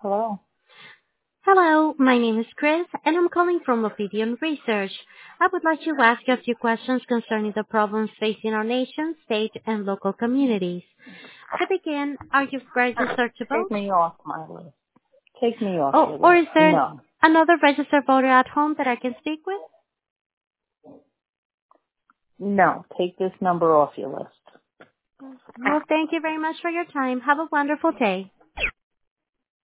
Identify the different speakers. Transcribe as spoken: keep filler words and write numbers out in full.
Speaker 1: Hello.
Speaker 2: Hello, my name is Chris, and I'm calling from Opinion Research. I would like to ask you a few questions concerning the problems facing our nation, state, and local communities. To begin, are you registered to
Speaker 1: Take
Speaker 2: vote?
Speaker 1: me off my list. Take me off
Speaker 2: Oh,
Speaker 1: your
Speaker 2: or
Speaker 1: list.
Speaker 2: is there
Speaker 1: No.
Speaker 2: another registered voter at home that I can speak with?
Speaker 1: No. Take this number off your list.
Speaker 2: Well, thank you very much for your time. Have a wonderful day.